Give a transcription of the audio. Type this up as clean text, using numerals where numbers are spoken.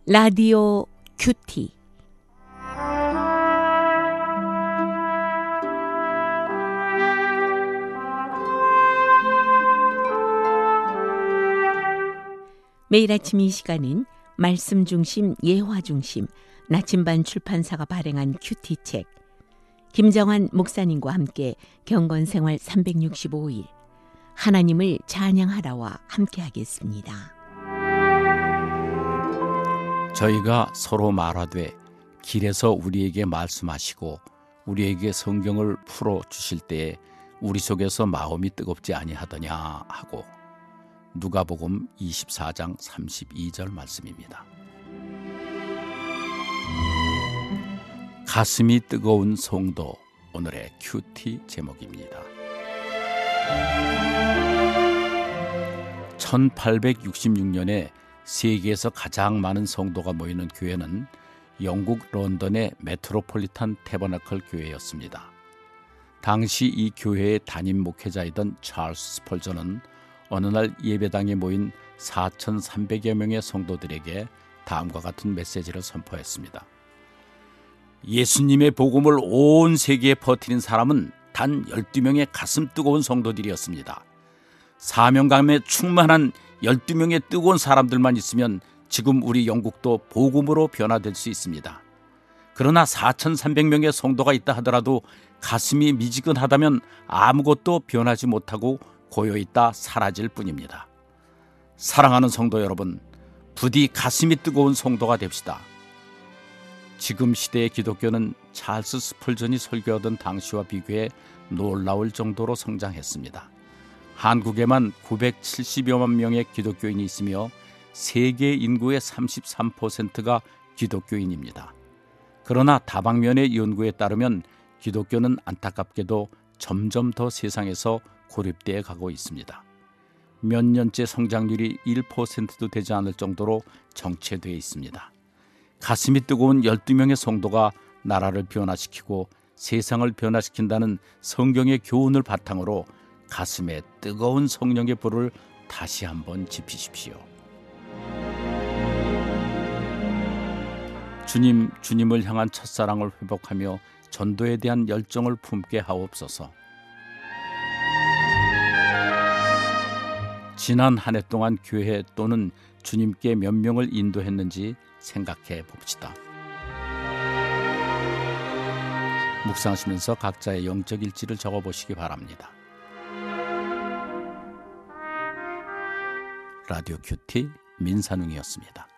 라디오 큐티. 매일 아침 이 시간은 말씀 중심, 예화 중심, 나침반 출판사가 발행한 큐티 책, 김정환 목사님과 함께 경건생활 365일 하나님을 찬양하라와 함께 하겠습니다. 저희가 서로 말하되 길에서 우리에게 말씀하시고 우리에게 성경을 풀어주실 때에 우리 속에서 마음이 뜨겁지 아니하더냐 하고, 누가복음 24장 32절 말씀입니다. 가슴이 뜨거운 성도, 오늘의 큐티 제목입니다. 1866년에 세계에서 가장 많은 성도가 모이는 교회는 영국 런던의 메트로폴리탄 태버나클 교회였습니다. 당시 이 교회의 담임 목회자이던 찰스 스펄전은 어느 날 예배당에 모인 4,300여 명의 성도들에게 다음과 같은 메시지를 선포했습니다. 예수님의 복음을 온 세계에 퍼뜨린 사람은 단 12명의 가슴 뜨거운 성도들이었습니다. 사명감에 충만한 12명의 뜨거운 사람들만 있으면 지금 우리 영국도 복음으로 변화될 수 있습니다. 그러나 4,300명의 성도가 있다 하더라도 가슴이 미지근하다면 아무것도 변하지 못하고 고여있다 사라질 뿐입니다. 사랑하는 성도 여러분, 부디 가슴이 뜨거운 성도가 됩시다. 지금 시대의 기독교는 찰스 스펄전이 설교하던 당시와 비교해 놀라울 정도로 성장했습니다. 한국에만 970여만 명의 기독교인이 있으며 세계 인구의 33%가 기독교인입니다. 그러나 다방면의 연구에 따르면 기독교는 안타깝게도 점점 더 세상에서 고립되어 가고 있습니다. 몇 년째 성장률이 1%도 되지 않을 정도로 정체되어 있습니다. 가슴이 뜨거운 12명의 성도가 나라를 변화시키고 세상을 변화시킨다는 성경의 교훈을 바탕으로 가슴에 뜨거운 성령의 불을 다시 한번 지피십시오. 주님을 향한 첫사랑을 회복하며 전도에 대한 열정을 품게 하옵소서. 지난 한 해 동안 교회 또는 주님께 몇 명을 인도했는지 생각해 봅시다. 묵상하시면서 각자의 영적 일지를 적어보시기 바랍니다. 라디오 큐티 민산웅이었습니다.